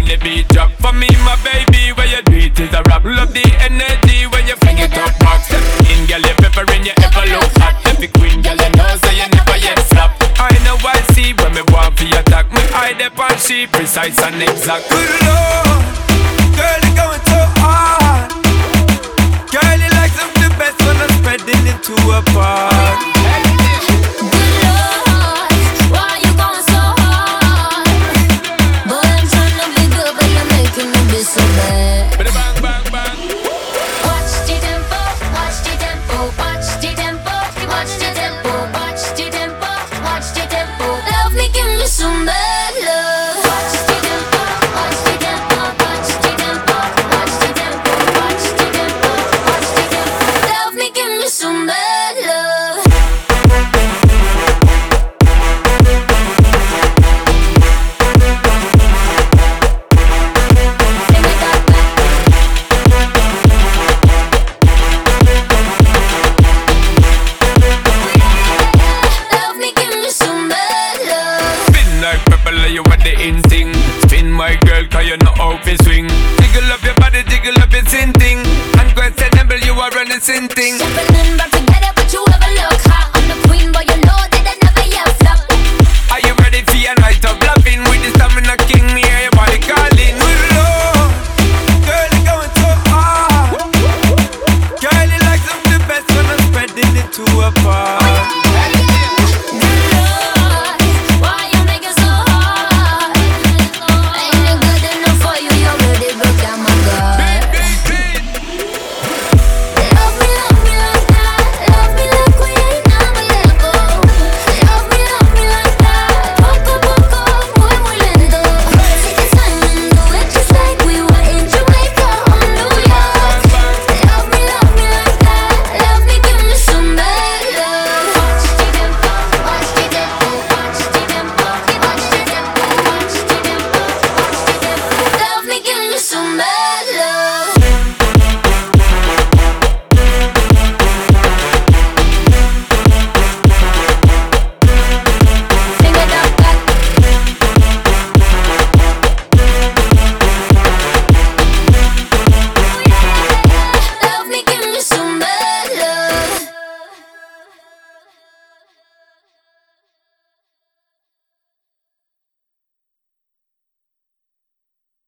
the beat drop. For me, my baby, where you do it is a rap. Love the energy when you fling it up back. Step in, girl, you peppering, you ever look hot. Every queen, girl, you know, so you never yet flop. I know I see when me want for attack. Me eye dep on she precise and exact. Good Lord, girl, you going so hard. Girl, you like some the best when I'm spreading it to a part. So bad. Bang, bang, bang. Watch the tempo, watch the tempo, watch the tempo, watch the tempo, watch the tempo, watch the tempo. Love me, give me some bad love. Watch the tempo, watch the tempo, watch the tempo, watch the tempo, watch the tempo, watch the tempo. Love me, give me some bad love. You want the in thing. Spin my girl, cause you know how to swing. Jiggle up your body, jiggle up your sin thing. Unquestionable, you are running sin thing. Stepping in back to